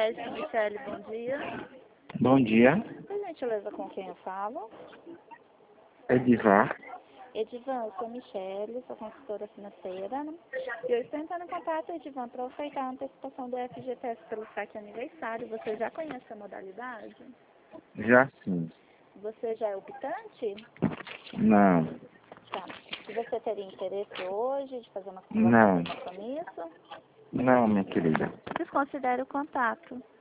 Crédito, Michele, bom dia. Bom dia, Por gentileza, com quem eu falo? Edivar. Edivan, eu sou Michele, sou consultora financeira, né? E eu estou entrando em contato, Edivan, para ofertar a antecipação do FGTS pelo saque aniversário. Você já conhece a modalidade? Já sim. Você já é optante? Não, Tá. E você teria interesse hoje de fazer uma simulação não, de compromisso? não, minha querida. Desconsidere o contato.